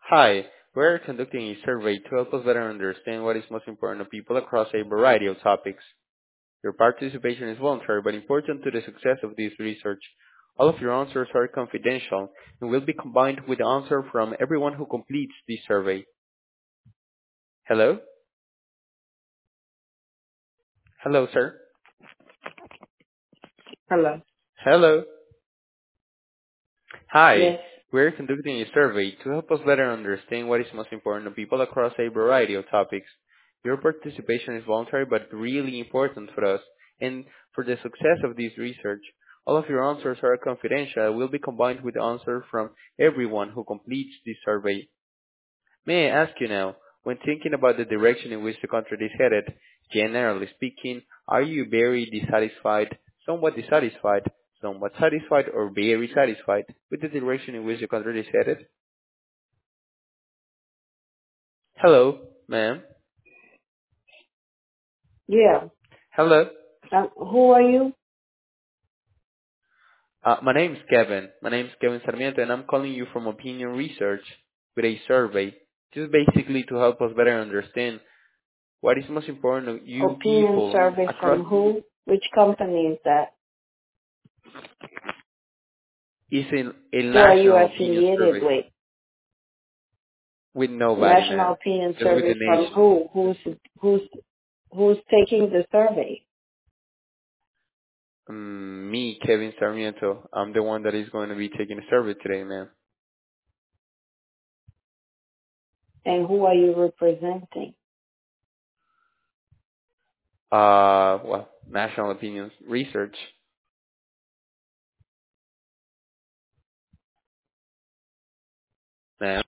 Hi, we're conducting a survey to help us better understand what is most important to people across a variety of topics. Your participation is voluntary but important to the success of this research. All of your answers are confidential and will be combined with the answer from everyone who completes this survey. Hello? Hello, sir. Hello. Hello. Hi, Yes. we're conducting a survey to help us better understand what is most important to people across a variety of topics. Your participation is voluntary but really important for us, and for the success of this research. All of your answers are confidential and will be combined with the answer from everyone who completes this survey. May I ask you now, when thinking about the direction in which the country is headed, generally speaking, are you very dissatisfied, somewhat satisfied, or very satisfied with the direction in which the country is headed? Hello, ma'am. Yeah. Hello. Who are you? My name's Kevin. My name's Kevin Sarmiento, and I'm calling you from Opinion Research with a survey, just basically to help us better understand what is most important to you Opinion people survey across. from who? Which company is that? Is a Who are you national opinion affiliated survey with? with nobody, National ma'am. opinion Just with the survey from nation. who? Who's taking the survey? Me, Kevin Sarmiento. I'm the one that is going to be taking the survey today, ma'am. And who are you representing? Well, national opinions research, ma'am.